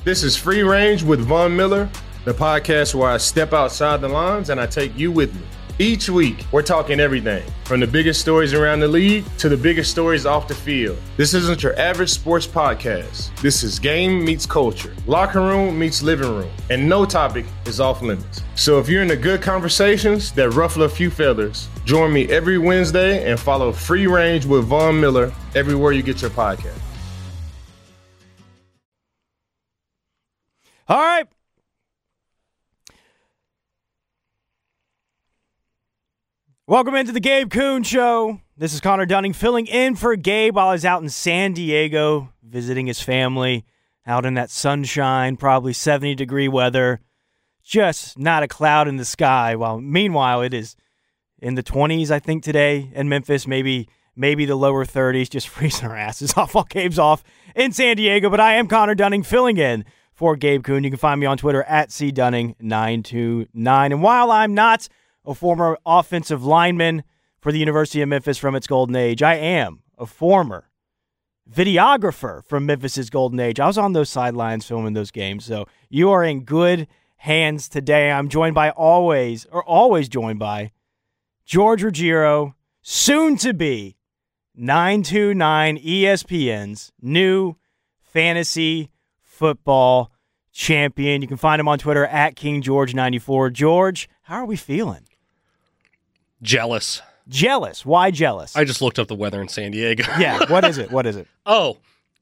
This is Free Range with Von Miller, the podcast where I step outside the lines and I take you with me. Each week, we're talking everything from the biggest stories around the league to the biggest stories off the field. This isn't your average sports podcast. This is game meets culture, locker room meets living room, and no topic is off limits. So if you're into good conversations that ruffle a few feathers, join me every Wednesday and follow Free Range with Von Miller everywhere you get your podcast. All right. Welcome into the Gabe Kuhn Show. This is Connor Dunning filling in for Gabe while he's out in San Diego visiting his family, out in that sunshine, probably 70-degree weather, just not a cloud in the sky. Meanwhile, it is in the 20s, I think, today in Memphis, maybe the lower 30s, just freezing our asses off while Gabe's off in San Diego. But I am Connor Dunning filling in for Gabe Kuhn. You can find me on Twitter at CDunning929. And while I'm not a former offensive lineman for the University of Memphis from its golden age, I am a former videographer from Memphis's golden age. I was on those sidelines filming those games, so you are in good hands today. I'm always joined by George Ruggiero, soon to be 929 ESPN's new fantasy football champion. You can find him on Twitter at KingGeorge94. George, how are we feeling? Jealous. Jealous? Why jealous? I just looked up the weather in San Diego. Yeah, what is it? Oh,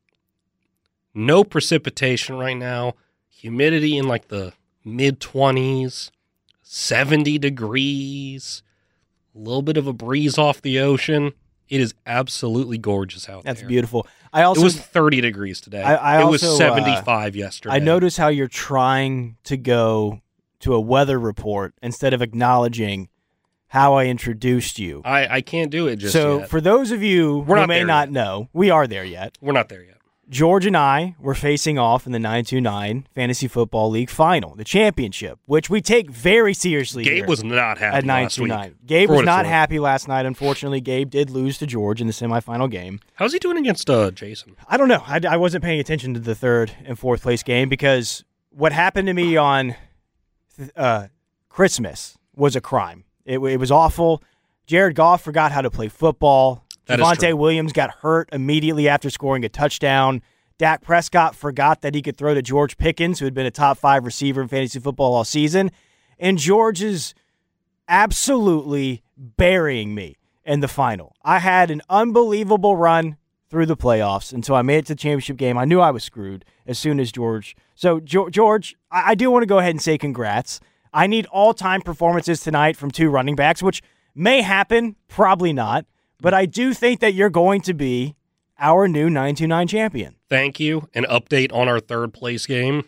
no precipitation right now. Humidity in like the mid-20s, 70 degrees, a little bit of a breeze off the ocean. It is absolutely gorgeous out there. That's beautiful. It was 30 degrees today. It was 75 yesterday. I notice how you're trying to go to a weather report instead of acknowledging how I introduced you. I can't do it just so yet. For those of you who may not know, we are there yet. We're not there yet. George and I were facing off in the 929 Fantasy Football League final, the championship, which we take very seriously. Gabe was not happy at 929. Gabe was not happy last night. Unfortunately, Gabe did lose to George in the semifinal game. How's he doing against Jason? I don't know. I wasn't paying attention to the third and fourth place game because what happened to me on Christmas was a crime. It was awful. Jared Goff forgot how to play football. Javonte Williams got hurt immediately after scoring a touchdown. Dak Prescott forgot that he could throw to George Pickens, who had been a top 5 receiver in fantasy football all season. And George is absolutely burying me in the final. I had an unbelievable run through the playoffs until I made it to the championship game. I knew I was screwed as soon as George. So, George, I do want to go ahead and say congrats. I need all-time performances tonight from 2 running backs, which may happen, probably not. But I do think that you're going to be our new 929 champion. Thank you. An update on our third place game.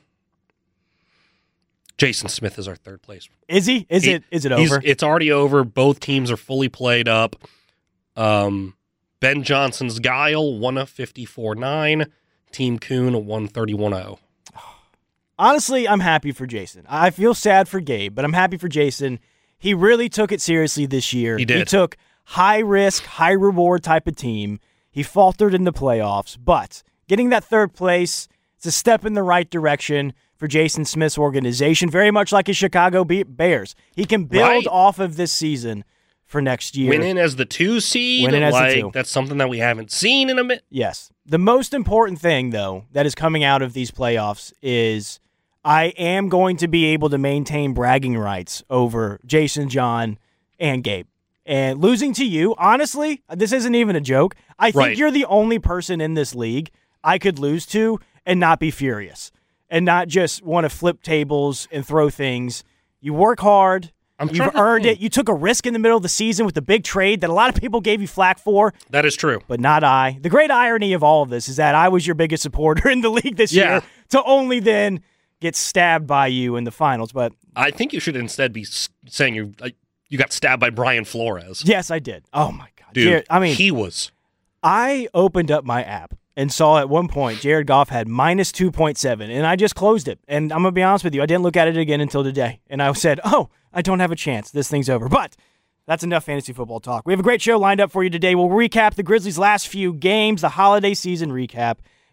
Jason Smith is our third place. Is he? Is it over? It's already over. Both teams are fully played up. Ben Johnson's Guile won a 54-9. Team Kuhn a 131-0. Honestly, I'm happy for Jason. I feel sad for Gabe, but I'm happy for Jason. He really took it seriously this year. He did. He took high-risk, high-reward type of team. He faltered in the playoffs, but getting that third place, it's a step in the right direction for Jason Smith's organization, very much like his Chicago Bears. He can build off of this season for next year. Win in as the 2 seed? That's something that we haven't seen in a minute. Yes. The most important thing, though, that is coming out of these playoffs is I am going to be able to maintain bragging rights over Jason, John, and Gabe. And losing to you, honestly, this isn't even a joke. I think you're the only person in this league I could lose to and not be furious and not just want to flip tables and throw things. You work hard. You've earned it. You took a risk in the middle of the season with the big trade that a lot of people gave you flack for. That is true. But not I. The great irony of all of this is that I was your biggest supporter in the league this year to only then get stabbed by you in the finals. But I think you should instead be saying you got stabbed by Brian Flores. Yes, I did. Oh, my God. Dude, Jared, I mean, he was. I opened up my app and saw at one point Jared Goff had minus 2.7, and I just closed it. And I'm going to be honest with you, I didn't look at it again until today. And I said, I don't have a chance. This thing's over. But that's enough fantasy football talk. We have a great show lined up for you today. We'll recap the Grizzlies' last few games, the holiday season recap.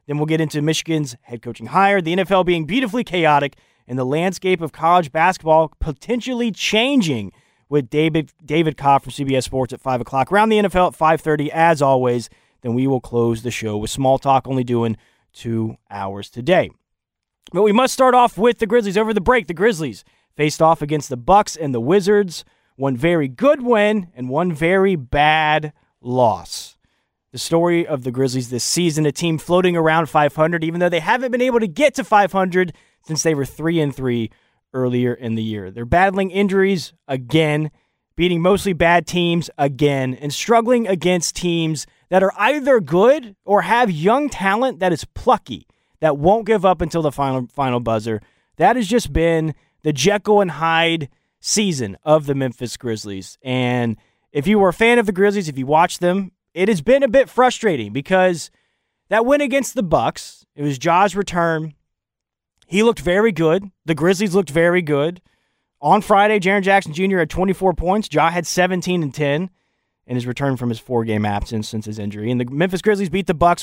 Then we'll get into Michigan's head coaching hire, the NFL being beautifully chaotic, and the landscape of college basketball potentially changing with David Cobb from CBS Sports at 5 o'clock. Around the NFL at 5:30, as always. Then we will close the show with small talk, only doing 2 hours today. But we must start off with the Grizzlies. Over the break, the Grizzlies faced off against the Bucks and the Wizards. One very good win and one very bad loss. The story of the Grizzlies this season, a team floating around 500, even though they haven't been able to get to 500 since they were 3-3 earlier in the year. They're battling injuries again, beating mostly bad teams again, and struggling against teams that are either good or have young talent that is plucky, that won't give up until the final buzzer. That has just been the Jekyll and Hyde season of the Memphis Grizzlies. And if you were a fan of the Grizzlies, if you watched them, it has been a bit frustrating because that win against the Bucks, it was Ja's return. He looked very good. The Grizzlies looked very good. On Friday, Jaren Jackson Jr. had 24 points. Ja had 17 and 10 in his return from his 4-game absence since his injury. And the Memphis Grizzlies beat the Bucks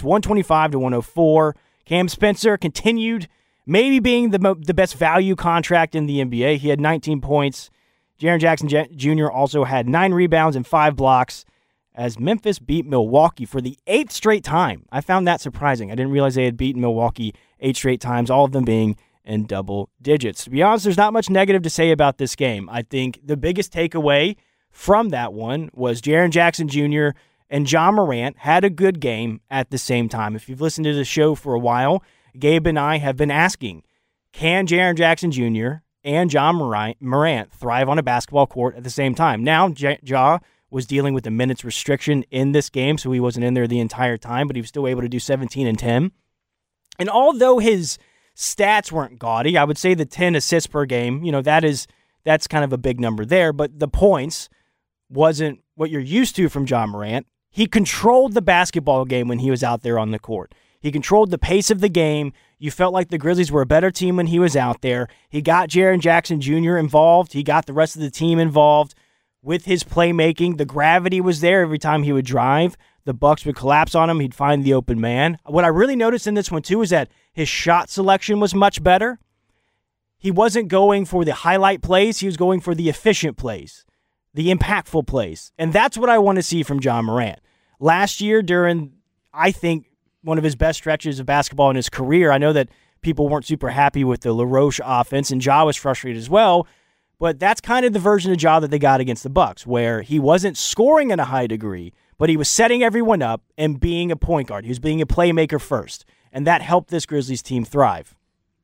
125-104. Cam Spencer continued maybe being the best value contract in the NBA. He had 19 points. Jaren Jackson Jr. also had 9 rebounds and 5 blocks as Memphis beat Milwaukee for the 8th straight time. I found that surprising. I didn't realize they had beaten Milwaukee 8 straight times, all of them being in double digits. To be honest, there's not much negative to say about this game. I think the biggest takeaway from that one was Jaren Jackson Jr. and Ja Morant had a good game at the same time. If you've listened to the show for a while, Gabe and I have been asking, can Jaren Jackson Jr. and Ja Morant thrive on a basketball court at the same time? Now, Ja was dealing with the minutes restriction in this game, so he wasn't in there the entire time, but he was still able to do 17 and 10. And although his stats weren't gaudy, I would say the 10 assists per game, that's kind of a big number there, but the points wasn't what you're used to from Ja Morant. He controlled the basketball game when he was out there on the court. He controlled the pace of the game. You felt like the Grizzlies were a better team when he was out there. He got Jaren Jackson Jr. involved. He got the rest of the team involved with his playmaking. The gravity was there every time he would drive. The Bucks would collapse on him. He'd find the open man. What I really noticed in this one, too, is that his shot selection was much better. He wasn't going for the highlight plays. He was going for the efficient plays, the impactful plays. And that's what I want to see from Ja Morant. Last year, during, I think, one of his best stretches of basketball in his career, I know that people weren't super happy with the LaRoche offense, and Ja was frustrated as well. But that's kind of the version of Ja that they got against the Bucks, where he wasn't scoring in a high degree, but he was setting everyone up and being a point guard. He was being a playmaker first, and that helped this Grizzlies team thrive.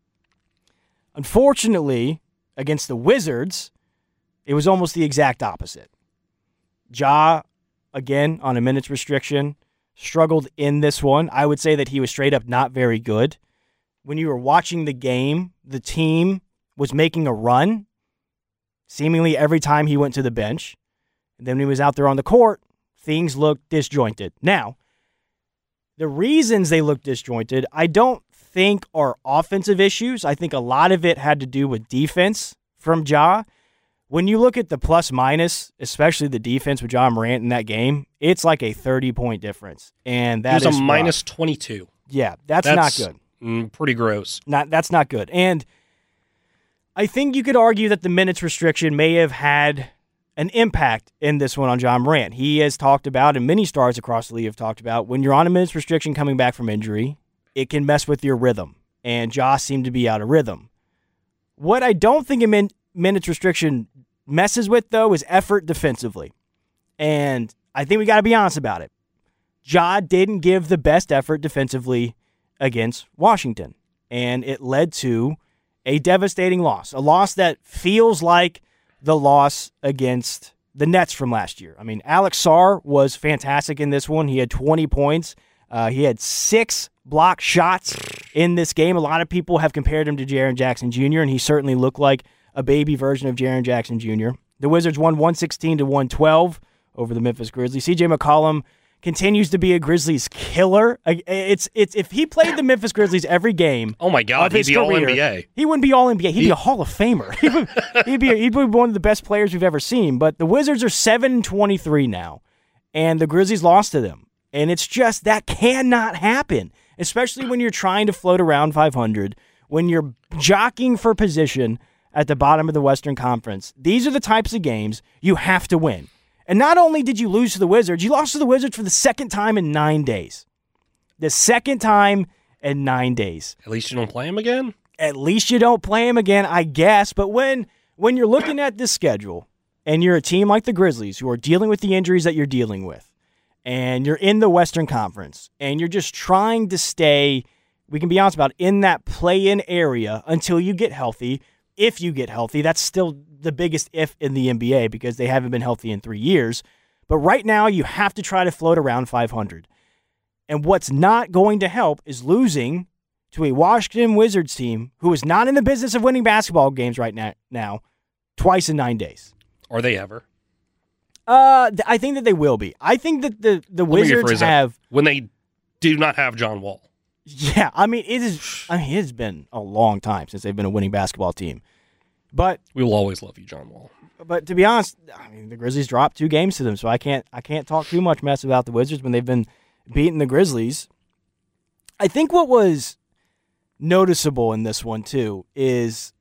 Unfortunately, against the Wizards, it was almost the exact opposite. Ja, again, on a minutes restriction, struggled in this one. I would say that he was straight up not very good. When you were watching the game, the team was making a run seemingly every time he went to the bench. And then when he was out there on the court, things looked disjointed. Now, the reasons they looked disjointed, I don't think are offensive issues. I think a lot of it had to do with defense from Ja. When you look at the plus-minus, especially the defense with Ja Morant in that game, it's like a 30-point difference. And that is a minus 22. Yeah, that's not good. Pretty gross. That's not good. And I think you could argue that the minutes restriction may have had an impact in this one on Ja Morant. He has talked about, and many stars across the league have talked about, when you're on a minutes restriction coming back from injury, it can mess with your rhythm. And Ja seemed to be out of rhythm. What I don't think a minutes restriction messes with, though, is effort defensively. And I think we got to be honest about it. Ja didn't give the best effort defensively against Washington. And it led to a devastating loss. A loss that feels like the loss against the Nets from last year. I mean, Alex Sarr was fantastic in this one. He had 20 points. He had 6 block shots in this game. A lot of people have compared him to Jaren Jackson Jr., and he certainly looked like a baby version of Jaren Jackson Jr. The Wizards won 116-112 over the Memphis Grizzlies. CJ McCollum continues to be a Grizzlies killer. It's if he played the Memphis Grizzlies every game. Oh my God, he'd be all NBA. He wouldn't be all NBA. He'd be a Hall of Famer. He'd be one of the best players we've ever seen. But the Wizards are 7-23 now, and the Grizzlies lost to them. And it's just that cannot happen. especially when you're trying to float around 500, when you're jockeying for position at the bottom of the Western Conference. These are the types of games you have to win. And not only did you lose to the Wizards, you lost to the Wizards for the second time in 9 days. The second time in 9 days. At least you don't play him again? At least you don't play him again, I guess. But when you're looking at this schedule and you're a team like the Grizzlies who are dealing with the injuries that you're dealing with, and you're in the Western Conference, and you're just trying to stay, we can be honest about it, in that play-in area until you get healthy. If you get healthy, that's still the biggest if in the NBA because they haven't been healthy in 3 years. But right now, you have to try to float around 500. And what's not going to help is losing to a Washington Wizards team who is not in the business of winning basketball games right now twice in 9 days. Are they ever? I think that they will be. I think that the Wizards have... When they do not have John Wall. Yeah, it has been a long time since they've been a winning basketball team. But we will always love you, John Wall. But to be honest, the Grizzlies dropped 2 games to them, so I can't talk too much mess about the Wizards when they've been beating the Grizzlies. I think what was noticeable in this one too is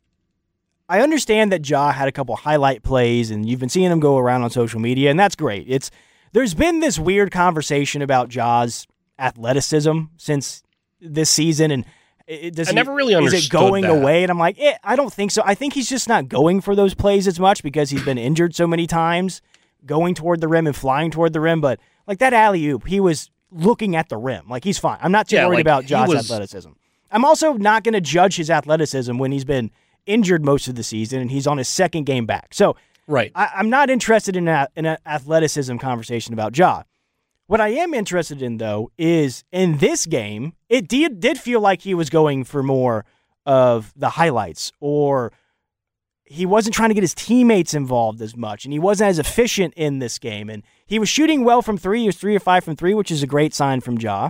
I understand that Ja had a couple highlight plays, and you've been seeing him go around on social media, and that's great. There's been this weird conversation about Ja's athleticism since this season, and I never really understood is it going that. away? And I'm like, I don't think so. I think he's just not going for those plays as much because he's been injured so many times, going toward the rim and flying toward the rim. But like that alley-oop, he was looking at the rim. Like, he's fine. I'm not too worried about Ja's athleticism. I'm also not going to judge his athleticism when he's been injured most of the season and he's on his second game back. So right. I'm not interested in an athleticism conversation about Ja. What I am interested in, though, is in this game, it did feel like he was going for more of the highlights, or he wasn't trying to get his teammates involved as much, and he wasn't as efficient in this game. And he was shooting well from 3. He was 3 or 5 from 3, which is a great sign from Ja.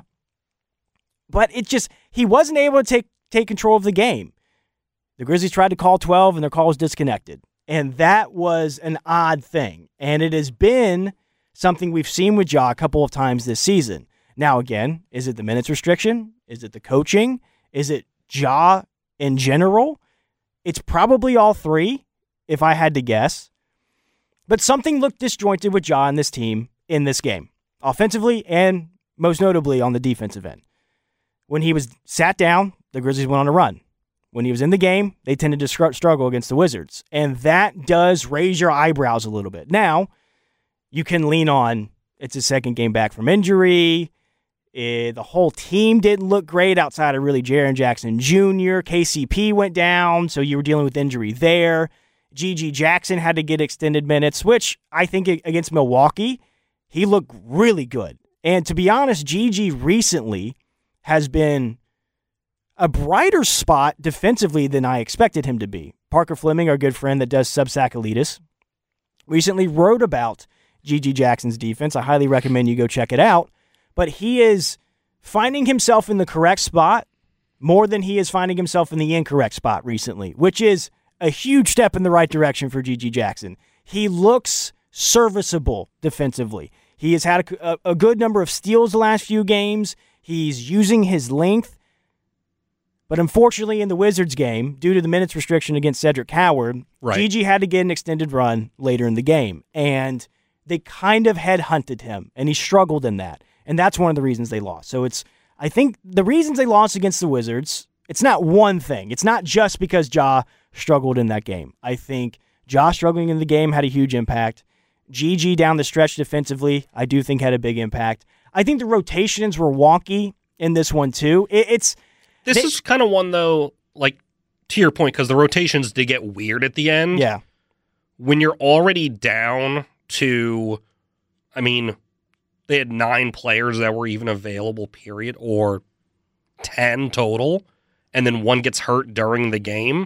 But he wasn't able to take control of the game. The Grizzlies tried to call 12, and their call was disconnected. And that was an odd thing. And it has been something we've seen with Ja a couple of times this season. Now, again, is it the minutes restriction? Is it the coaching? Is it Ja in general? It's probably all three, if I had to guess. But something looked disjointed with Ja and this team in this game, offensively and most notably on the defensive end. When he was sat down, the Grizzlies went on a run. When he was in the game, they tended to struggle against the Wizards. And that does raise your eyebrows a little bit. Now, you can lean on it's his second game back from injury. The whole team didn't look great outside of really Jaren Jackson Jr. KCP went down, so you were dealing with injury there. GG Jackson had to get extended minutes, which I think against Milwaukee, he looked really good. And to be honest, GG recently has been a brighter spot defensively than I expected him to be. Parker Fleming, our good friend that does Substack Elitis, recently wrote about GG Jackson's defense. I highly recommend you go check it out. But he is finding himself in the correct spot more than he is finding himself in the incorrect spot recently, which is a huge step in the right direction for GG Jackson. He looks serviceable defensively. He has had a good number of steals the last few games. He's using his length. But unfortunately, in the Wizards game, due to the minutes restriction against Cedric Howard, right, GG had to get an extended run later in the game. And they kind of headhunted him, and he struggled in that. And that's one of the reasons they lost. So I think the reasons they lost against the Wizards, it's not one thing. It's not just because Ja struggled in that game. I think Ja struggling in the game had a huge impact. GG down the stretch defensively, I do think had a big impact. I think the rotations were wonky in this one too. This is kind of one, though, like, to your point, because the rotations did get weird at the end. Yeah. When you're already down to, they had 9 players that were even available, period, or 10 total, and then one gets hurt during the game.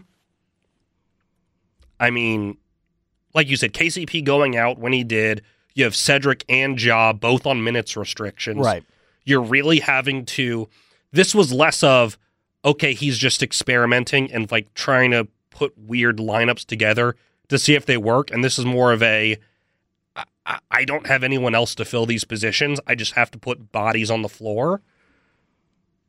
Like you said, KCP going out when he did, you have Cedric and Ja both on minutes restrictions. Right. You're really having to, this was less of, okay, he's just experimenting and like trying to put weird lineups together to see if they work, and this is more of a, I don't have anyone else to fill these positions. I just have to put bodies on the floor.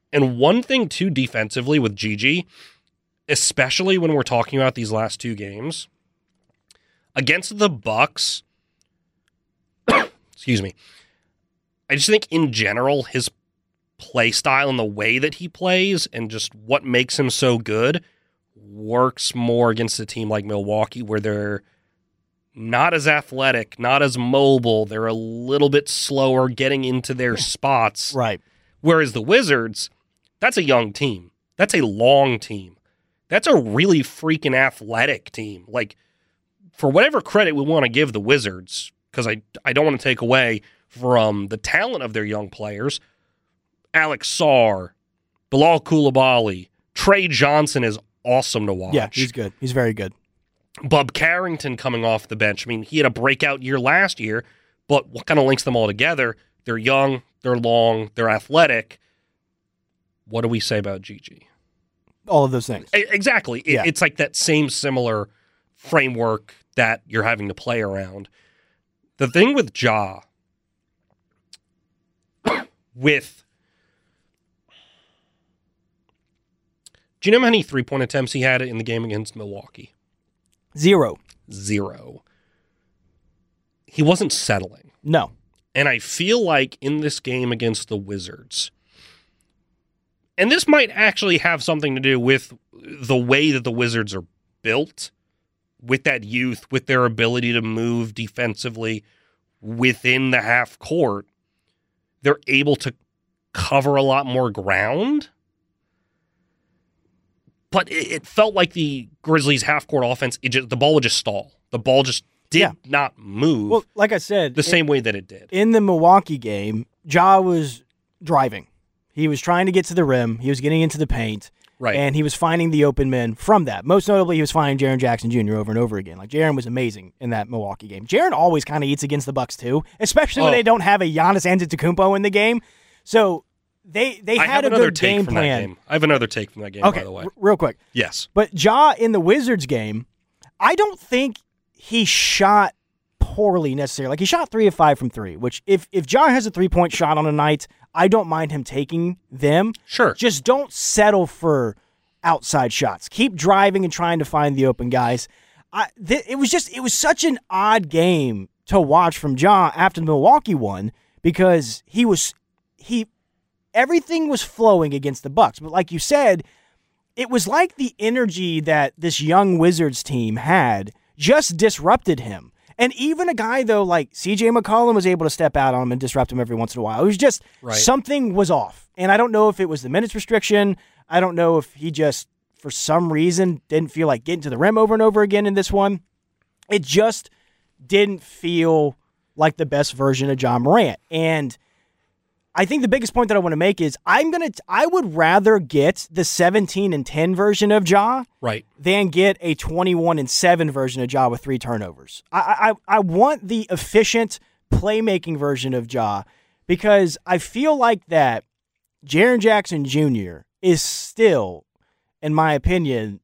And one thing, too, defensively with Gigi, especially when we're talking about these last two games, against the Bucks, excuse me, I just think in general, his play style and the way that he plays and just what makes him so good works more against a team like Milwaukee, where they're not as athletic, not as mobile. They're a little bit slower getting into their spots. Right. Whereas the Wizards, that's a young team. That's a long team. That's a really freaking athletic team. Like, for whatever credit we want to give the Wizards, because I don't want to take away from the talent of their young players, Alex Sarr, Bilal Coulibaly, Trey Johnson is awesome to watch. Yeah, he's good. He's very good. Bub Carrington coming off the bench. I mean, he had a breakout year last year, but what kind of links them all together? They're young, they're long, they're athletic. What do we say about Gigi? All of those things. Exactly. It's like that same similar framework that you're having to play around. The thing with Ja, do you know how many three-point attempts he had in the game against Milwaukee? 0. He wasn't settling. No. And I feel like in this game against the Wizards, and this might actually have something to do with the way that the Wizards are built, with that youth, with their ability to move defensively within the half court, they're able to cover a lot more ground. But it felt like the Grizzlies' half-court offense, the ball would just stall. The ball just did not move. Well, like I said, the same way that it did. In the Milwaukee game, Ja was driving. He was trying to get to the rim. He was getting into the paint. Right. And he was finding the open men from that. Most notably, he was finding Jaren Jackson Jr. over and over again. Like, Jaren was amazing in that Milwaukee game. Jaren always kind of eats against the Bucks, too, especially when they don't have a Giannis Antetokounmpo in the game. So they had a good game plan. I have another take from that game, by the way. Real quick. Yes. But Ja in the Wizards game, I don't think he shot poorly necessarily. Like, he shot 3 of 5 from 3, which if Ja has a 3-point shot on a night, I don't mind him taking them. Sure. Just don't settle for outside shots. Keep driving and trying to find the open guys. It was such an odd game to watch from Ja after the Milwaukee one, because everything was flowing against the Bucks. But like you said, it was like the energy that this young Wizards team had just disrupted him. And even a guy, though, like C.J. McCollum was able to step out on him and disrupt him every once in a while. It was just something was off. And I don't know if it was the minutes restriction. I don't know if he just, for some reason, didn't feel like getting to the rim over and over again in this one. It just didn't feel like the best version of Ja Morant. And I think the biggest point that I want to make is I would rather get the 17-10 version of Ja than get a 21-7 version of Ja with 3 turnovers. I want the efficient playmaking version of Ja, because I feel like that Jaren Jackson Jr. is still, in my opinion,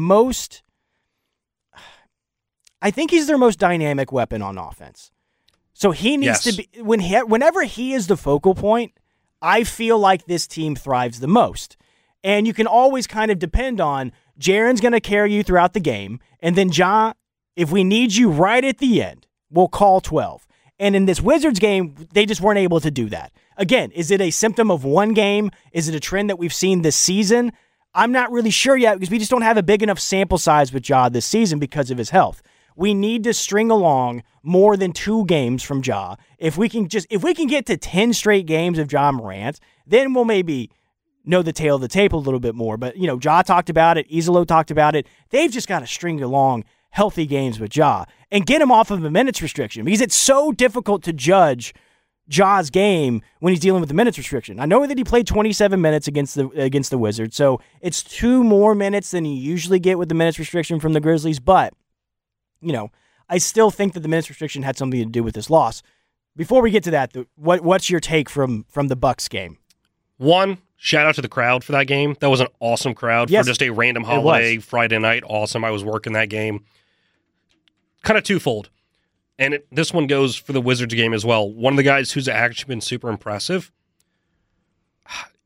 I think he's their most dynamic weapon on offense. So he needs to be, whenever he is the focal point, I feel like this team thrives the most. And you can always kind of depend on Jaren's going to carry you throughout the game, and then Ja, if we need you right at the end, we'll call 12. And in this Wizards game, they just weren't able to do that. Again, is it a symptom of one game? Is it a trend that we've seen this season? I'm not really sure yet, because we just don't have a big enough sample size with Ja this season because of his health. We need to string along more than 2 games from Ja. If we can get to 10 straight games of Ja Morant, then we'll maybe know the tail of the tape a little bit more. But, Ja talked about it. Izolo talked about it. They've just got to string along healthy games with Ja and get him off of a minutes restriction, because it's so difficult to judge Ja's game when he's dealing with the minutes restriction. I know that he played 27 minutes against the Wizards, so it's 2 more minutes than you usually get with the minutes restriction from the Grizzlies, but I still think that the minutes restriction had something to do with this loss. Before we get to that, what's your take from the Bucks game? One, shout out to the crowd for that game. That was an awesome crowd for just a random holiday Friday night. Awesome. I was working that game. Kind of twofold. And this one goes for the Wizards game as well. One of the guys who's actually been super impressive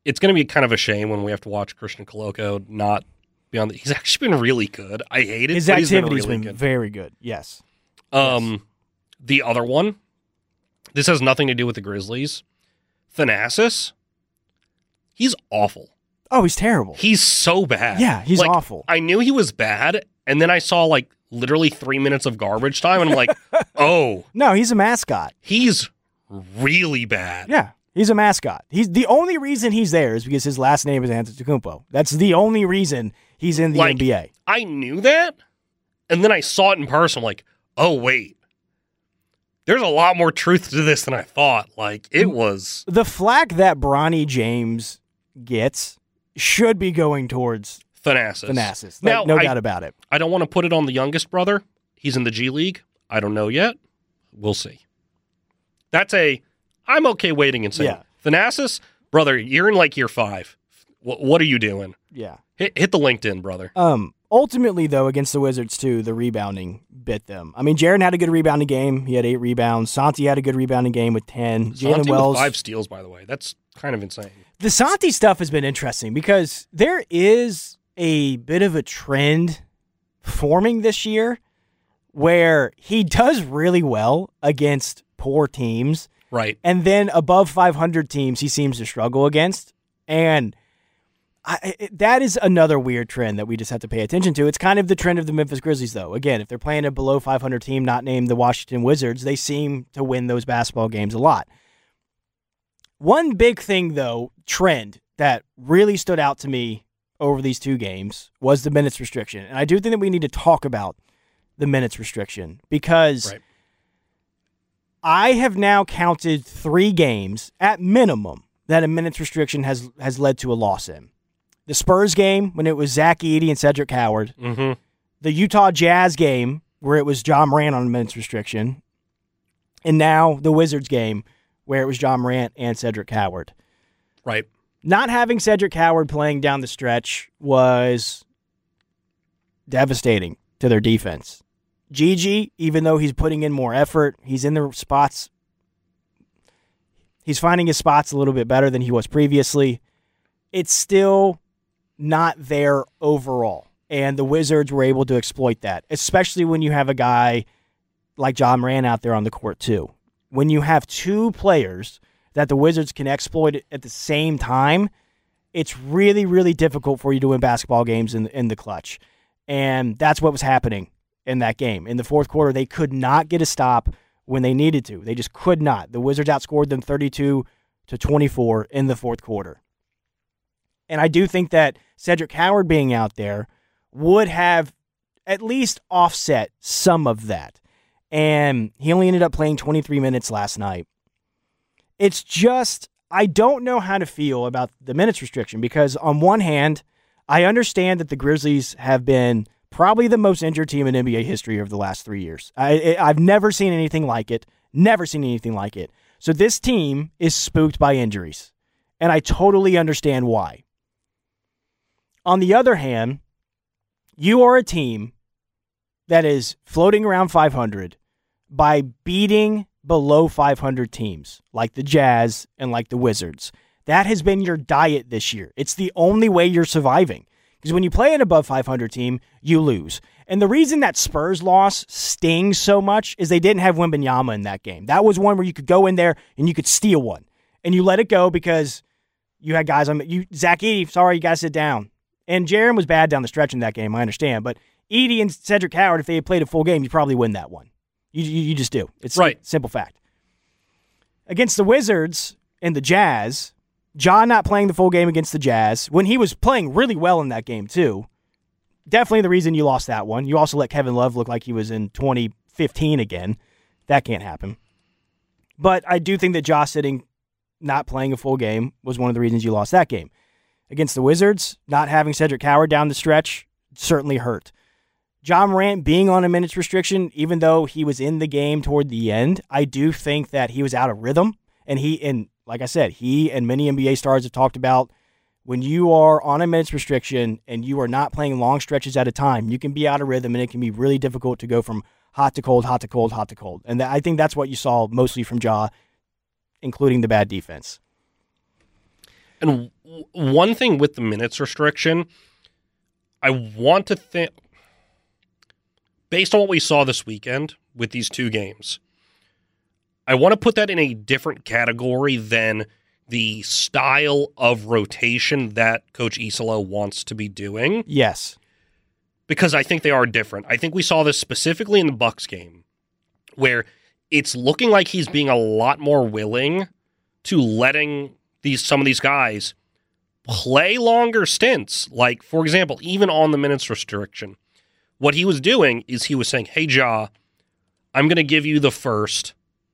it's going to be kind of a shame when we have to watch Christian Coloco not be on. He's actually been really good. I hate it. His but activity's he's been, really been good. very good. Yes. The other one, this has nothing to do with the Grizzlies. Thanasis, he's awful. Oh, he's terrible. He's so bad. Yeah, he's Like, awful. I knew he was bad, and then I saw like literally 3 minutes of garbage time, and I'm like, oh, No, he's a mascot. he's really bad. Yeah, he's a mascot. He's the only reason he's there is because his last name is Antetokounmpo. That's the only reason he's in the Like, NBA. I knew that, and then I saw it in person. I'm like, oh wait, there's a lot more truth to this than I thought. Like it was. The flack that Bronny James gets should be going towards Thanasis. Now, no doubt about it. I don't want to put it on the youngest brother. He's in the G League. I don't know yet. We'll see. I'm okay waiting and saying, Yeah. Thanasis, brother, you're in like year 5. What are you doing? Yeah. Hit the LinkedIn, brother. Ultimately, though, against the Wizards, too, the rebounding bit them. I mean, Jaren had a good rebounding game. He had 8 rebounds. Santi had a good rebounding game with 10. Jalen Santi Wells. with 5 steals, by the way. That's kind of insane. The Santi stuff has been interesting because there is a bit of a trend forming this year where he does really well against poor teams, Right. and then above 500 teams he seems to struggle against. And that is another weird trend that we just have to pay attention to. It's kind of the trend of the Memphis Grizzlies, though. Again, if they're playing a below 500 team not named the Washington Wizards, they seem to win those basketball games a lot. One big thing, though, trend that really stood out to me over these 2 games was the minutes restriction. And I do think that we need to talk about the minutes restriction because Right. I have now counted 3 games at minimum that a minutes restriction has led to a loss in. The Spurs game when it was Zach Edey and Cedric Howard. Mm-hmm. The Utah Jazz game where it was John Morant on a minutes restriction. And now the Wizards game where it was John Morant and Cedric Howard. Right. Not having Cedric Howard playing down the stretch was devastating to their defense. Gigi, even though he's putting in more effort, he's in the spots. He's finding his spots a little bit better than he was previously. It's still not there overall. And the Wizards were able to exploit that, especially when you have a guy like John Morant out there on the court too. When you have 2 players that the Wizards can exploit at the same time, it's really, really difficult for you to win basketball games in the clutch. And that's what was happening in that game. In the fourth quarter, they could not get a stop when they needed to. They just could not. The Wizards outscored them 32-24 in the fourth quarter. And I do think that Cedric Howard being out there would have at least offset some of that. And he only ended up playing 23 minutes last night. It's just, I don't know how to feel about the minutes restriction because on one hand, I understand that the Grizzlies have been probably the most injured team in NBA history over the last 3 years. I've never seen anything like it. Never seen anything like it. So this team is spooked by injuries. And I totally understand why. On the other hand, you are a team that is floating around 500 by beating below 500 teams like the Jazz and like the Wizards. That has been your diet this year. It's the only way you're surviving. Because when you play an above 500 team, you lose. And the reason that Spurs loss stings so much is they didn't have Wembanyama in that game. That was one where you could go in there and you could steal one. And you let it go because you had guys on you. Zach Edey, sorry, you got to sit down. And Jaren was bad down the stretch in that game, I understand. But Edey and Cedric Howard, if they had played a full game, you probably win that one. You just do. It's right. Simple fact. Against the Wizards and the Jazz, John not playing the full game against the Jazz, when he was playing really well in that game too, definitely the reason you lost that one. You also let Kevin Love look like he was in 2015 again. That can't happen. But I do think that Josh Sitting not playing a full game was one of the reasons you lost that game. Against the Wizards, not having Cedric Howard down the stretch certainly hurt. John Morant being on a minutes restriction, even though he was in the game toward the end, I do think that he was out of rhythm. And like I said, he and many NBA stars have talked about when you are on a minutes restriction and you are not playing long stretches at a time, you can be out of rhythm and it can be really difficult to go from hot to cold, hot to cold, hot to cold. And I think that's what you saw mostly from Ja, including the bad defense. And one thing with the minutes restriction, I want to think, based on what we saw this weekend with these two games, I want to put that in a different category than the style of rotation that Coach Iserlohn wants to be doing. Yes. Because I think they are different. I think we saw this specifically in the Bucks game, where it's looking like he's being a lot more willing to letting some of these guys play longer stints. Like, for example, even on the minutes restriction, what he was doing is he was saying, hey, Ja, I'm going to give you the first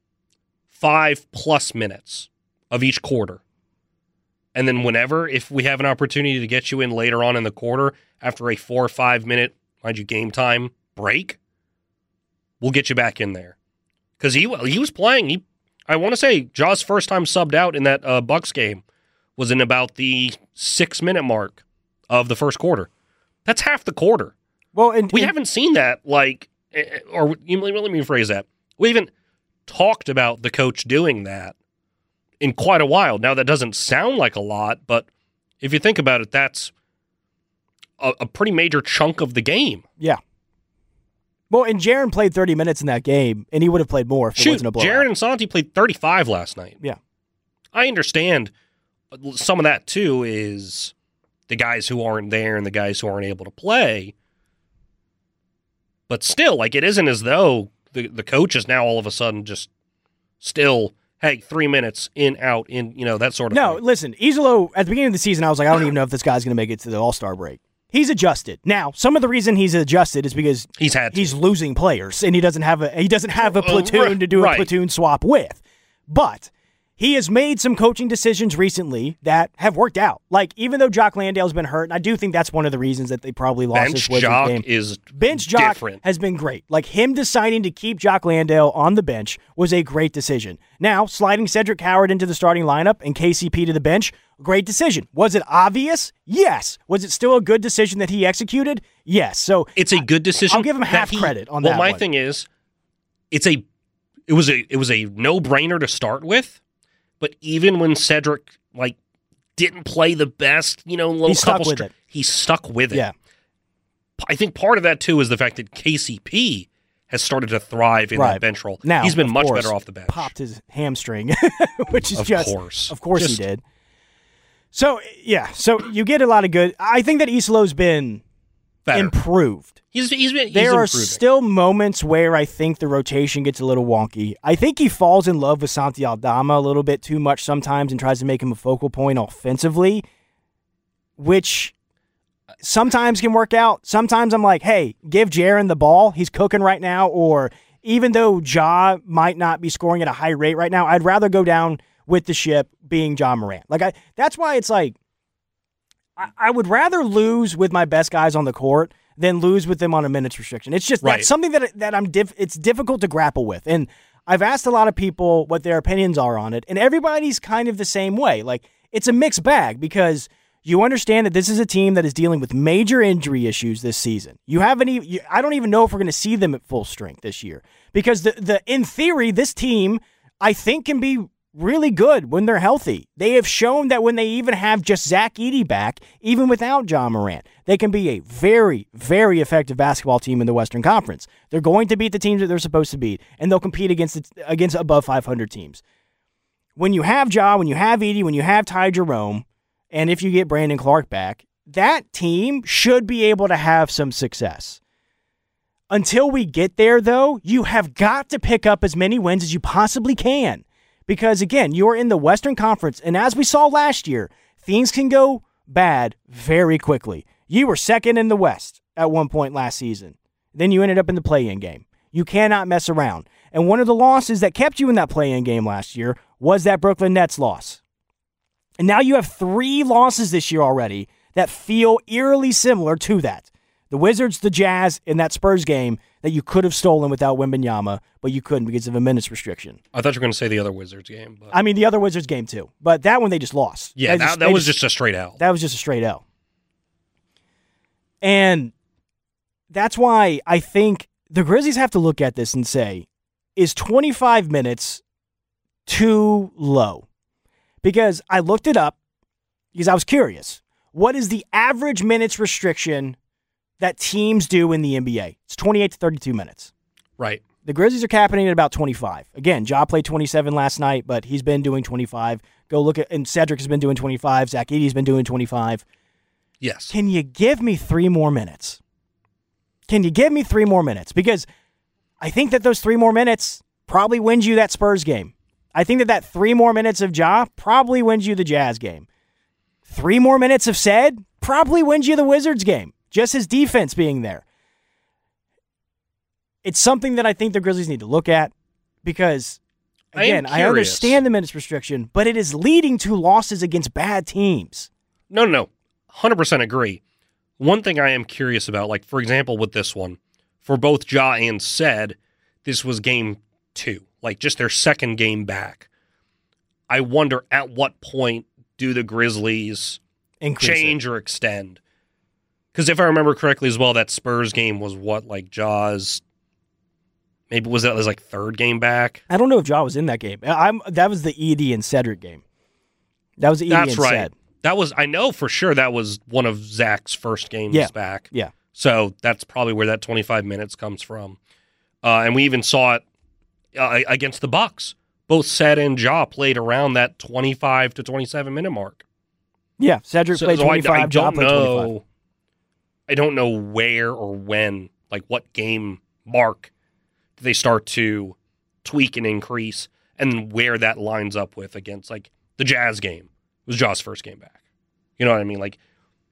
5+ minutes of each quarter. And then if we have an opportunity to get you in later on in the quarter, after a 4 or 5 minute, mind you, game time break, we'll get you back in there. Because he was playing. I want to say Ja's first time subbed out in that Bucks game was in about the 6-minute mark of the first quarter. That's half the quarter. Well, and we haven't seen that, let me rephrase that. We haven't talked about the coach doing that in quite a while. Now, that doesn't sound like a lot, but if you think about it, that's a pretty major chunk of the game. Yeah. Well, and Jaren played 30 minutes in that game, and he would have played more if it wasn't a blowout. Jaren and Santi played 35 last night. Yeah. I understand some of that, too, is the guys who aren't there and the guys who aren't able to play. But still, it isn't as though the coach is now all of a sudden just still, hey, 3 minutes, in, out, in, that sort of thing. No, listen, Iserlohn, at the beginning of the season, I was like, I don't even know if this guy's going to make it to the All-Star break. He's adjusted. Now, some of the reason he's adjusted is because he's losing players, and he doesn't have a platoon to do a platoon swap with. But he has made some coaching decisions recently that have worked out. Even though Jock Landale's been hurt, and I do think that's one of the reasons that they probably lost this Wizards game. Bench Jock has been great. Him deciding to keep Jock Landale on the bench was a great decision. Now, sliding Cedric Howard into the starting lineup and KCP to the bench, great decision. Was it obvious? Yes. Was it still a good decision that he executed? Yes. So it's a good decision. I'll give him half credit on that. Well, my thing is, it was a no-brainer to start with. But even when Cedric didn't play the best, he stuck with it. Yeah. I think part of that too is the fact that KCP has started to thrive in that bench role. Now, he's been much better off the bench. Popped his hamstring, which is of course he did. So so you get a lot of good. I think that Iserlohn's been better. Improved. He's there are improving. Still moments where I think the rotation gets a little wonky. I think he falls in love with Santi Aldama a little bit too much sometimes and tries to make him a focal point offensively, which sometimes can work out. Sometimes I'm like, hey, give Jaren the ball. He's cooking right now. Or even though Ja might not be scoring at a high rate right now, I'd rather go down with the ship being Ja Morant. That's why it's I would rather lose with my best guys on the court than lose with them on a minutes restriction. It's just that's something that it's difficult to grapple with. And I've asked a lot of people what their opinions are on it, and everybody's kind of the same way. It's a mixed bag because you understand that this is a team that is dealing with major injury issues this season. I don't even know if we're going to see them at full strength this year because in theory, this team I think can be really good when they're healthy. They have shown that when they even have just Zach Edey back, even without Ja Morant, they can be a very, very effective basketball team in the Western Conference. They're going to beat the teams that they're supposed to beat, and they'll compete against above 500 teams. When you have Ja, when you have Edey, when you have Ty Jerome, and if you get Brandon Clark back, that team should be able to have some success. Until we get there, though, you have got to pick up as many wins as you possibly can. Because, again, you're in the Western Conference, and as we saw last year, things can go bad very quickly. You were second in the West at one point last season. Then you ended up in the play-in game. You cannot mess around. And one of the losses that kept you in that play-in game last year was that Brooklyn Nets loss. And now you have 3 losses this year already that feel eerily similar to that. The Wizards, the Jazz, and that Spurs game that you could have stolen without Wembanyama, but you couldn't because of a minutes restriction. I thought you were going to say the other Wizards game. But... I mean, the other Wizards game too. But that one they just lost. Yeah, that was just a straight L. That was just a straight L. And that's why I think the Grizzlies have to look at this and say, is 25 minutes too low? Because I looked it up, because I was curious. What is the average minutes restriction that teams do in the NBA? It's 28 to 32 minutes. Right. The Grizzlies are capping it at about 25. Again, Ja played 27 last night, but he's been doing 25. Go look at, and Cedric has been doing 25. Zach Edey's been doing 25. Yes. Can you give me 3 more minutes? Can you give me 3 more minutes? Because I think that those 3 more minutes probably wins you that Spurs game. I think that 3 more minutes of Ja probably wins you the Jazz game. 3 more minutes of Ced probably wins you the Wizards game. Just his defense being there. It's something that I think the Grizzlies need to look at because, again, I understand the minutes restriction, but it is leading to losses against bad teams. No. 100% agree. One thing I am curious about, like, for example, with this one, for both Ja and Ced, this was game 2, like just their second game back. I wonder at what point do the Grizzlies change or extend? Because if I remember correctly as well, that Spurs game was what, like Ja's, maybe was that his like third game back? I don't know if Ja was in that game. That was the Edey and Cedric game. That was the Edey and Ced. That was, I know for sure that was one of Zach's first games back. Yeah. So that's probably where that 25 minutes comes from. And we even saw it against the Bucks. Both Ced and Ja played around that 25 to 27 minute mark. Yeah, Cedric played 25, Ja played 25. I don't know where or when, like what game mark they start to tweak and increase, and where that lines up with against like the Jazz game. It was Ja's first game back. You know what I mean? Like,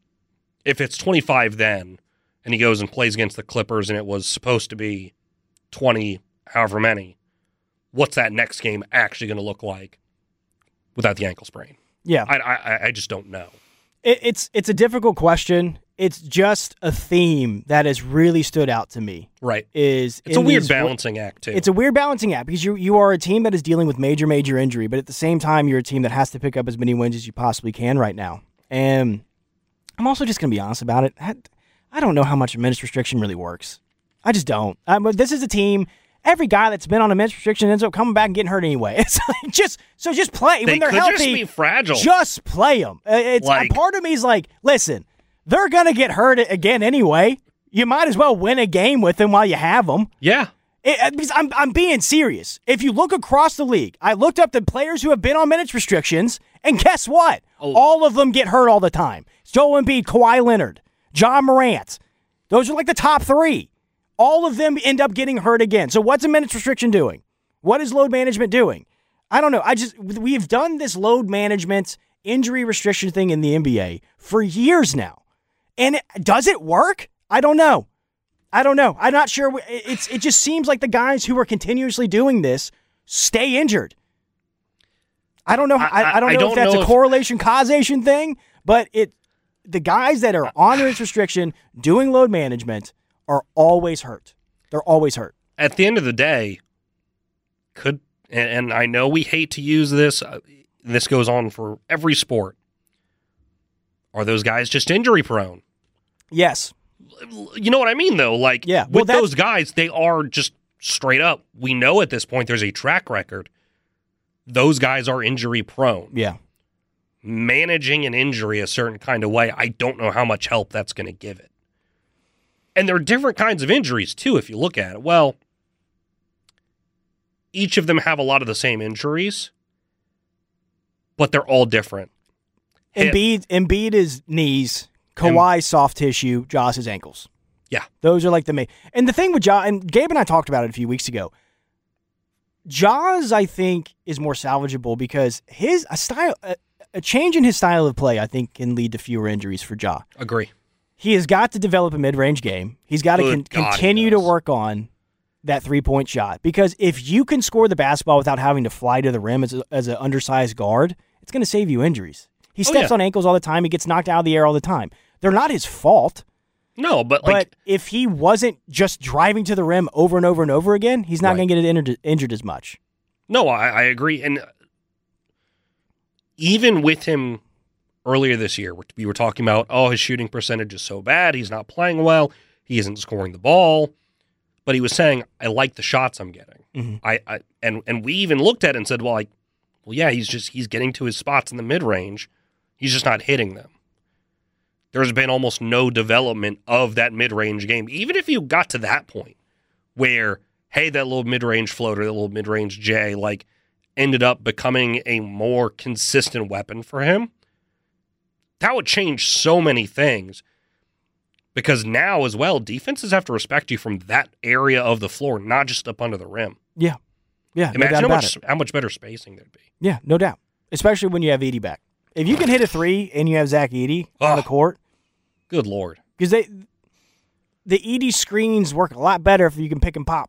if it's 25 then, and he goes and plays against the Clippers, and it was supposed to be 20, however many, what's that next game actually going to look like without the ankle sprain? Yeah. I just don't know. It's a difficult question. It's just a theme that has really stood out to me. Right. It's a weird balancing act, too. It's a weird balancing act because you are a team that is dealing with major injury, but at the same time, you're a team that has to pick up as many wins as you possibly can right now. And I'm also just going to be honest about it. I don't know how much a minutes restriction really works. I just don't. This is a team. Every guy that's been on a minutes restriction ends up coming back and getting hurt anyway. It's like just play when they're healthy. Just be fragile. Just play them. Part of me is like, listen, they're gonna get hurt again anyway. You might as well win a game with them while you have them. Yeah. Because I'm being serious. If you look across the league, I looked up the players who have been on minutes restrictions, and guess what? All of them get hurt all the time. Joel Embiid, Kawhi Leonard, John Morant. Those are like the top 3. All of them end up getting hurt again. So what's a minutes restriction doing? What is load management doing? I don't know. We've done this load management injury restriction thing in the NBA for years now. And does it work? I don't know. I'm not sure. It just seems like the guys who are continuously doing this stay injured. I don't know. I don't know if that's a correlation causation thing, but the guys that are on minutes restriction doing load management are always hurt. They're always hurt. At the end of the day, and I know we hate to use this, this goes on for every sport. Are those guys just injury prone? Yes. You know what I mean, though? Like, yeah. With those guys, they are just straight up. We know at this point there's a track record. Those guys are injury prone. Yeah. Managing an injury a certain kind of way, I don't know how much help that's going to give it. And there are different kinds of injuries, too, if you look at it. Well, each of them have a lot of the same injuries, but they're all different. Embiid is knees, Kawhi soft tissue, Ja's his ankles. Yeah. Those are like the main. And the thing with Ja, and Gabe and I talked about it a few weeks ago, Ja's, I think, is more salvageable because a change in his style of play, I think, can lead to fewer injuries for Ja. Agree. He has got to develop a mid-range game. He's got to continue to work on that three-point shot. Because if you can score the basketball without having to fly to the rim as an undersized guard, it's going to save you injuries. He steps on ankles all the time. He gets knocked out of the air all the time. They're not his fault. No, but if he wasn't just driving to the rim over and over and over again, he's not going to get injured as much. No, I agree. And even with him earlier this year, we were talking about, his shooting percentage is so bad. He's not playing well. He isn't scoring the ball. But he was saying, I like the shots I'm getting. Mm-hmm. And we even looked at it and said, he's getting to his spots in the mid-range. He's just not hitting them. There's been almost no development of that mid-range game. Even if you got to that point where, hey, that little mid-range floater, that little mid-range J, like, ended up becoming a more consistent weapon for him, that would change so many things. Because now as well, defenses have to respect you from that area of the floor, not just up under the rim. Yeah. Yeah. Imagine how much better spacing there'd be. Yeah, no doubt. Especially when you have Edey back. If you can hit a three and you have Zach Edey on the court. Good Lord. Because the Edey screens work a lot better if you can pick and pop.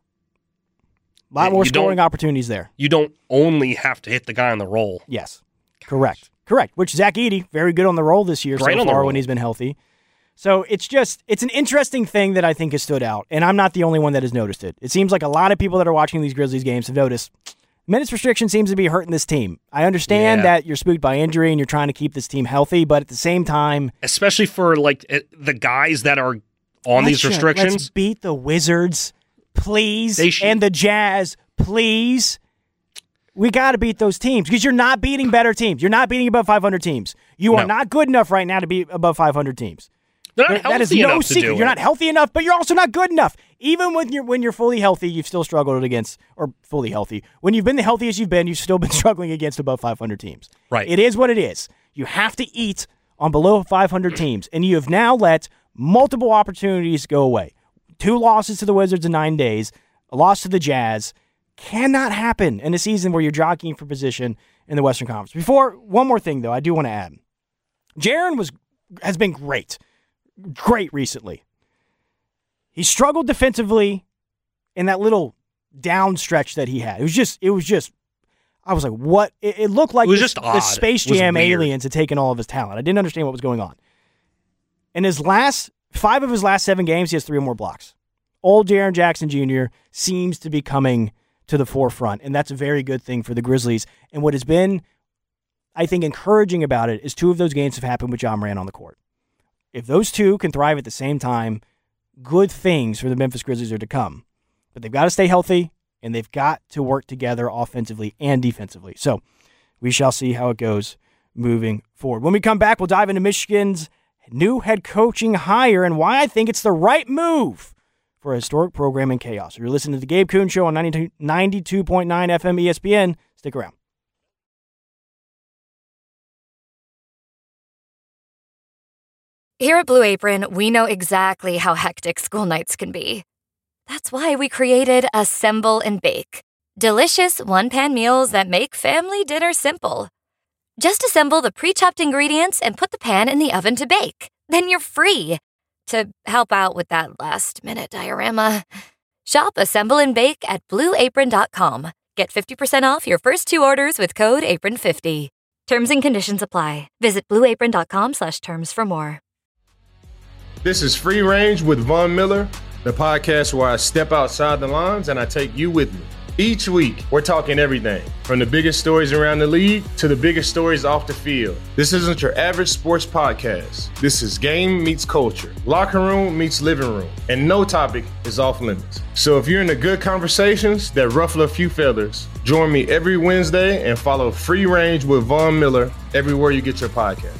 A lot more scoring opportunities there. You don't only have to hit the guy on the roll. Yes. Correct. Which Zach Edey, very good on the roll this year so far when he's been healthy. So it's an interesting thing that I think has stood out, and I'm not the only one that has noticed it. It seems like a lot of people that are watching these Grizzlies games have noticed minutes restriction seems to be hurting this team. I understand that you're spooked by injury and you're trying to keep this team healthy, but at the same time... Especially for like the guys that are on these restrictions. Let's beat the Wizards, please, and the Jazz, please. We got to beat those teams because you're not beating better teams. You're not beating above 500 teams. You are not good enough right now to be above 500 teams. That is no secret. You're not healthy enough, but you're also not good enough. Even when you're fully healthy, you've still struggled against, or fully healthy. When you've been the healthiest you've been, you've still been struggling against above 500 teams. Right. It is what it is. You have to eat on below 500 teams, and you have now let multiple opportunities go away. 2 losses to the Wizards in 9 days, a loss to the Jazz. Cannot happen in a season where you're jockeying for position in the Western Conference. One more thing, though, I do want to add. Jaren has been great recently. He struggled defensively in that little down stretch that he had. It was just I was like, what? It looked like the Space Jam aliens had taken all of his talent. I didn't understand what was going on. In his 5 of his last 7 games, he has 3 or more blocks. Old Jaren Jackson Jr. seems to be coming to the forefront, and that's a very good thing for the Grizzlies. And what has been, I think, encouraging about it is 2 of those games have happened with Ja Morant on the court. If those 2 can thrive at the same time, good things for the Memphis Grizzlies are to come. But they've got to stay healthy, and they've got to work together offensively and defensively. So we shall see how it goes moving forward. When we come back, we'll dive into Michigan's new head coaching hire and why I think it's the right move for a historic program in chaos. You're listening to The Gabe Kuhn Show on 92.9 FM ESPN. Stick around. Here at Blue Apron, we know exactly how hectic school nights can be. That's why we created Assemble and Bake. Delicious one-pan meals that make family dinner simple. Just assemble the pre-chopped ingredients and put the pan in the oven to bake. Then you're free to help out with that last-minute diorama. Shop Assemble and Bake at BlueApron.com. Get 50% off your first 2 orders with code APRON50. Terms and conditions apply. Visit BlueApron.com/terms for more. This is Free Range with Von Miller, the podcast where I step outside the lines and I take you with me. Each week, we're talking everything from the biggest stories around the league to the biggest stories off the field. This isn't your average sports podcast. This is game meets culture, locker room meets living room, and no topic is off limits. So if you're into good conversations that ruffle a few feathers, join me every Wednesday and follow Free Range with Von Miller everywhere you get your podcast.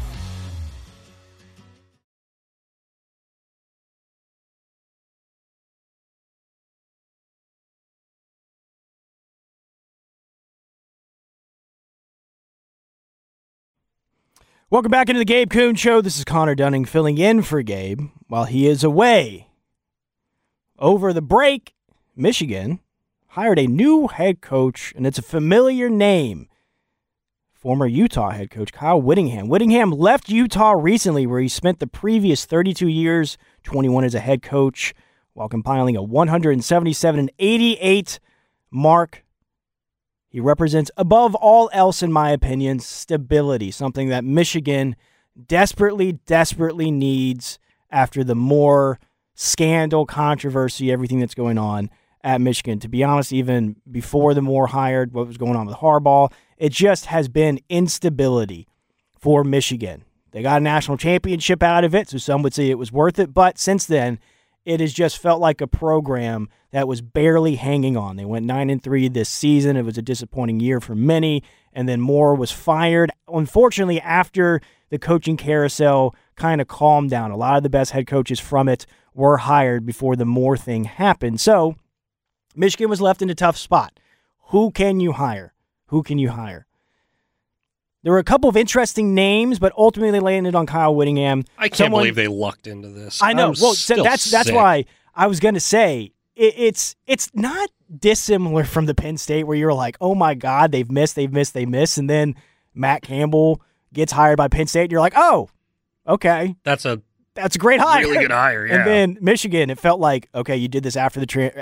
Welcome back into the Gabe Kuhn Show. This is Connor Dunning filling in for Gabe while he is away. Over the break, Michigan hired a new head coach, and it's a familiar name. Former Utah head coach Kyle Whittingham. Whittingham left Utah recently where he spent the previous 32 years, 21 as a head coach, while compiling a 177-88 mark. He represents, above all else, in my opinion, stability, something that Michigan desperately needs after the more scandal, controversy, everything that's going on at Michigan. To be honest, even before the Moore hired, what was going on with Harbaugh, it just has been instability for Michigan. They got a national championship out of it, so some would say it was worth it, but since then, it has just felt like a program that was barely hanging on. They went 9-3 this season. It was a disappointing year for many, and then Moore was fired. Unfortunately, after the coaching carousel kind of calmed down, a lot of the best head coaches from it were hired before the Moore thing happened. So Michigan was left in a tough spot. Who can you hire? Who can you hire? There were a couple of interesting names, but ultimately they landed on Kyle Whittingham. I can't believe they lucked into this. I know. Well, so that's why I was going to say it's not dissimilar from the Penn State where you're like, oh my God, they missed, and then Matt Campbell gets hired by Penn State, and you're like, oh, okay, that's a great hire, really good hire. Yeah. And then Michigan, it felt like, okay, you did this after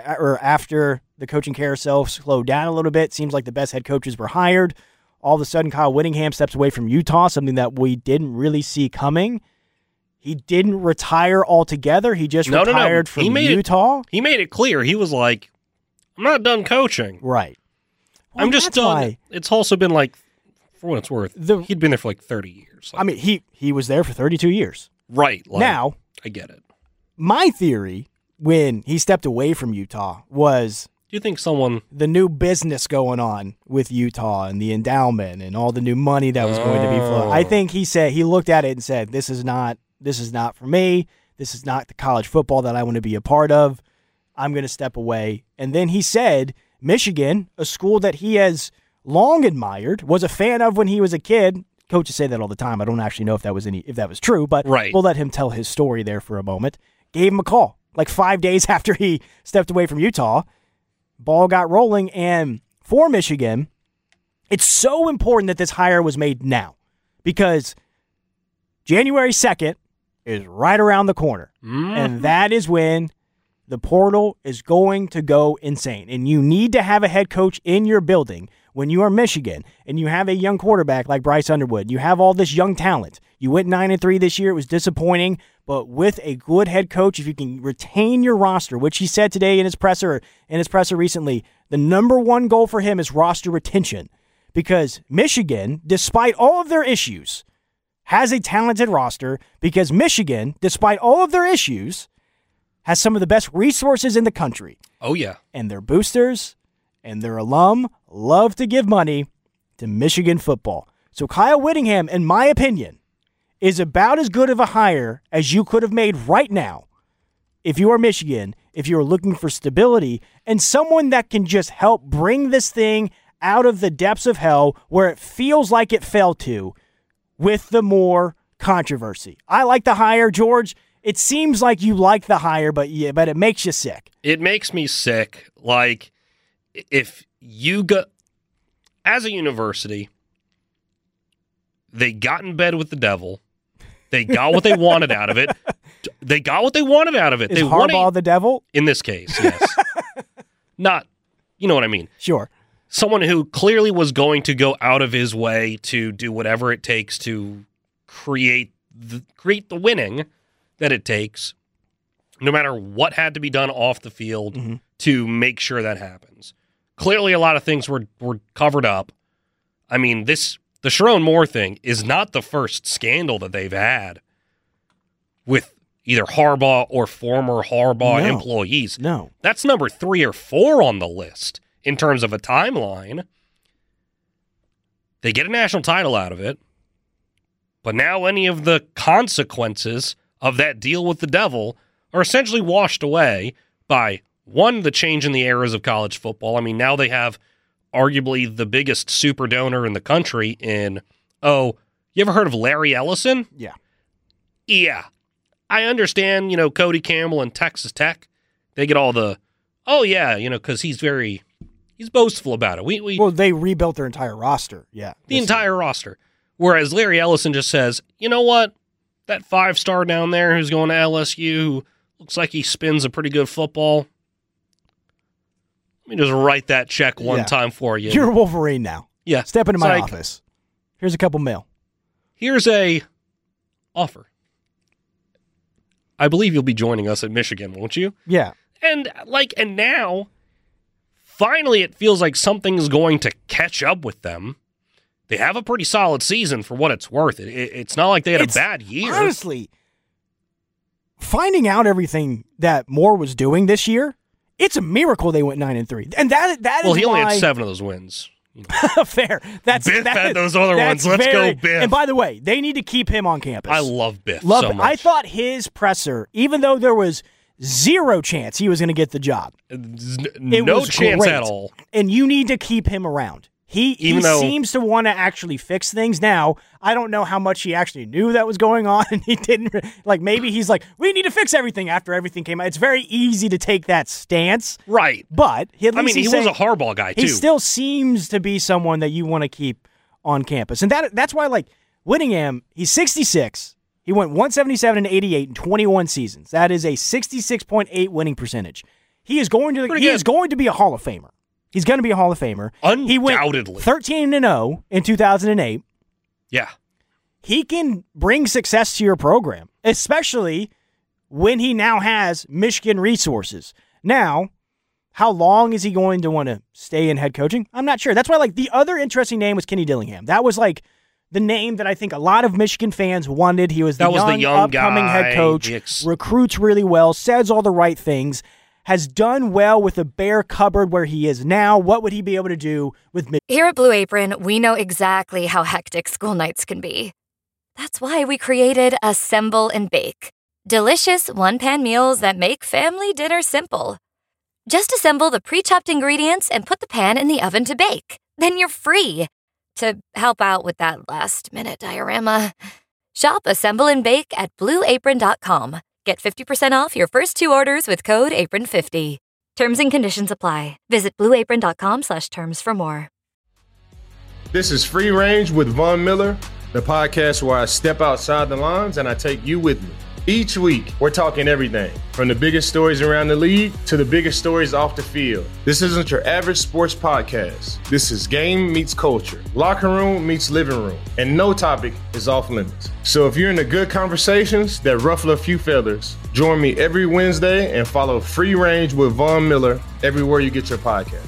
after the coaching carousel slowed down a little bit. Seems like the best head coaches were hired. All of a sudden, Kyle Whittingham steps away from Utah, something that we didn't really see coming. He didn't retire altogether. He just retired from Utah. He made it clear. He was like, I'm not done coaching. Right. Well, I'm just done. It's also been like, for what it's worth, he'd been there for like 30 years. Like, I mean, he was there for 32 years. Right. Like, now, I get it. My theory when he stepped away from Utah was, do you think the new business going on with Utah and the endowment and all the new money that was going to be flowing? I think he looked at it and said, this is not for me. This is not the college football that I want to be a part of. I'm going to step away. And then he said Michigan, a school that he has long admired, was a fan of when he was a kid. Coaches say that all the time. I don't actually know if that was true, but We'll let him tell his story there for a moment. Gave him a call like 5 days after he stepped away from Utah. Ball got rolling, and for Michigan, it's so important that this hire was made now because January 2nd is right around the corner, and that is when the portal is going to go insane, and you need to have a head coach in your building when you are Michigan, and you have a young quarterback like Bryce Underwood. You have all this young talent. You went 9-3 this year. It was disappointing, but with a good head coach, if you can retain your roster, which he said today in his presser recently, the number one goal for him is roster retention because Michigan, despite all of their issues, has a talented roster because Michigan, despite all of their issues, has some of the best resources in the country. Oh, yeah. And their boosters and their alum love to give money to Michigan football. So Kyle Whittingham, in my opinion, is about as good of a hire as you could have made right now if you are Michigan, if you are looking for stability and someone that can just help bring this thing out of the depths of hell where it feels like it fell to with the Moore controversy. I like the hire, George. It seems like you like the hire, but it makes you sick. It makes me sick. Like, if you go, as a university, they got in bed with the devil. They got what they wanted out of it. They got what they wanted out of it. Is they Harbaugh the devil? In this case, yes. Not, you know what I mean. Sure. Someone who clearly was going to go out of his way to do whatever it takes to create the winning that it takes, no matter what had to be done off the field to make sure that happens. Clearly, a lot of things were covered up. I mean, the Sherrone Moore thing is not the first scandal that they've had with either Harbaugh or former Harbaugh employees. No. That's number 3 or 4 on the list in terms of a timeline. They get a national title out of it, but now any of the consequences of that deal with the devil are essentially washed away by, one, the change in the eras of college football. I mean, now they have arguably the biggest super donor in the country in, you ever heard of Larry Ellison? Yeah. Yeah. I understand, Cody Campbell and Texas Tech, they get all the, because he's boastful about it. Well, they rebuilt their entire roster. Yeah. The entire roster. Whereas Larry Ellison just says, you know what? That 5-star down there who's going to LSU, who looks like he spins a pretty good football. Let me just write that check one time for you. You're Wolverine now. Yeah. Step into my office. Here's a couple mil. Here's a offer. I believe you'll be joining us at Michigan, won't you? Yeah. And now, finally it feels like something's going to catch up with them. They have a pretty solid season for what it's worth. It's not like they had a bad year. Honestly, finding out everything that Moore was doing this year, it's a miracle they went 9-3. And that is well, he only had 7 of those wins. You know. Fair. Biff had those other ones. Let's go, Biff. And by the way, they need to keep him on campus. I love Biff so much. I thought his presser, even though there was zero chance he was going to get the job. No chance at all. And you need to keep him around. He seems to want to actually fix things. Now, I don't know how much he actually knew that was going on, and he didn't. Like, maybe he's like, we need to fix everything after everything came out. It's very easy to take that stance. Right. But he was a Harbaugh guy, too. He still seems to be someone that you want to keep on campus. And that's why, like, Whittingham, he's 66. He went 177 and 88 in 21 seasons. That is a 66.8 winning percentage. He is going to be a Hall of Famer. He's going to be a Hall of Famer. Undoubtedly. He went 13-0 in 2008. Yeah. He can bring success to your program, especially when he now has Michigan resources. Now, how long is he going to want to stay in head coaching? I'm not sure. That's why, like, the other interesting name was Kenny Dillingham. That was, like, the name that I think a lot of Michigan fans wanted. He was the young upcoming guy, head coach, recruits really well, says all the right things, has done well with the bare cupboard where he is now. What would he be able to do with Michigan? Here at Blue Apron, we know exactly how hectic school nights can be. That's why we created Assemble and Bake. Delicious one-pan meals that make family dinner simple. Just assemble the pre-chopped ingredients and put the pan in the oven to bake. Then you're free to help out with that last-minute diorama. Shop Assemble and Bake at BlueApron.com. Get 50% off your first 2 orders with code APRON50. Terms and conditions apply. Visit BlueApron.com/terms for more. This is Free Range with Von Miller, the podcast where I step outside the lines and I take you with me. Each week, we're talking everything from the biggest stories around the league to the biggest stories off the field. This isn't your average sports podcast. This is game meets culture, locker room meets living room, and no topic is off limits. So if you're into good conversations that ruffle a few feathers, join me every Wednesday and follow Free Range with Von Miller everywhere you get your podcast.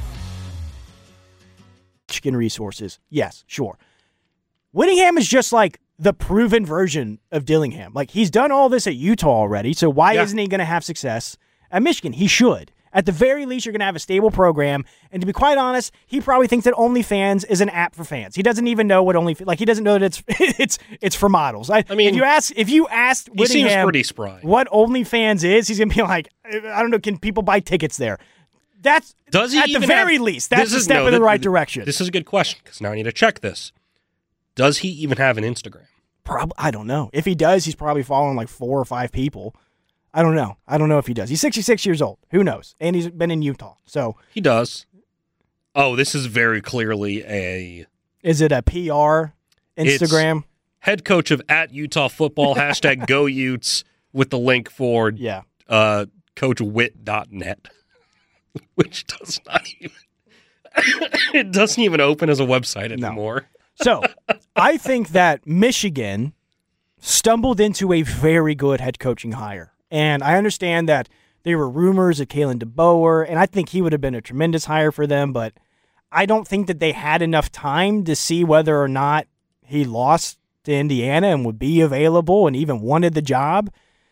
Michigan resources. Yes, sure. Whittingham is just like the proven version of Dillingham. Like, he's done all this at Utah already, so why isn't he going to have success at Michigan? He should. At the very least, you're going to have a stable program, and to be quite honest, he probably thinks that OnlyFans is an app for fans. He doesn't even know what OnlyFans, like, he doesn't know that it's for models. I mean, if you asked Whittingham seems pretty spry. What OnlyFans is, he's going to be like, I don't know, can people buy tickets there? That's, at the very least, that's a step in the right direction. This is a good question, because now I need to check this. Does he even have an Instagram? Probably, I don't know. If he does, he's probably following like 4 or 5 people. I don't know. I don't know if he does. He's 66 years old. Who knows? And he's been in Utah. So he does. Oh, this is very clearly a... Is it a PR Instagram? It's head coach of @Utah football, #GoUtes, with the link for coachwit.net, which does not even... it doesn't even open as a website anymore. No. So, I think that Michigan stumbled into a very good head coaching hire. And I understand that there were rumors of Kalen DeBoer, and I think he would have been a tremendous hire for them, but I don't think that they had enough time to see whether or not he lost to Indiana and would be available and even wanted the job.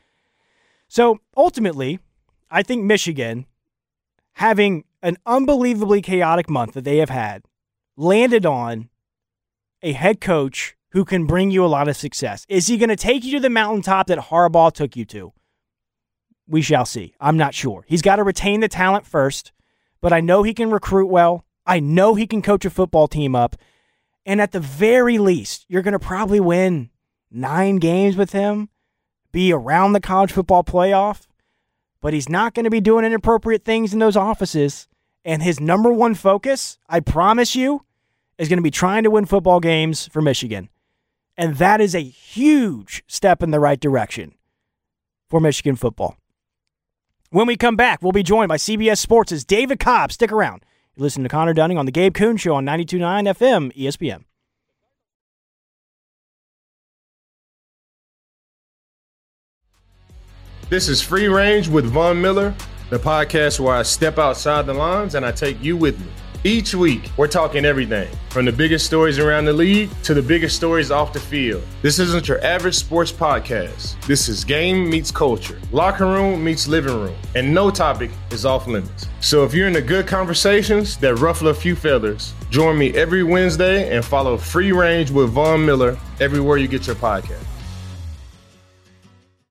So, ultimately, I think Michigan, having an unbelievably chaotic month that they have had, landed on a head coach who can bring you a lot of success. Is he going to take you to the mountaintop that Harbaugh took you to? We shall see. I'm not sure. He's got to retain the talent first, but I know he can recruit well. I know he can coach a football team up. And at the very least, you're going to probably win 9 games with him, be around the college football playoff, but he's not going to be doing inappropriate things in those offices. And his number one focus, I promise you, is going to be trying to win football games for Michigan. And that is a huge step in the right direction for Michigan football. When we come back, we'll be joined by CBS Sports' David Cobb. Stick around. You're listening to Connor Dunning on The Gabe Kuhn Show on 92.9 FM ESPN. This is Free Range with Von Miller, the podcast where I step outside the lines and I take you with me. Each week, we're talking everything from the biggest stories around the league to the biggest stories off the field. This isn't your average sports podcast. This is game meets culture, locker room meets living room, and no topic is off limits. So if you're into good conversations that ruffle a few feathers, join me every Wednesday and follow Free Range with Von Miller everywhere you get your podcast.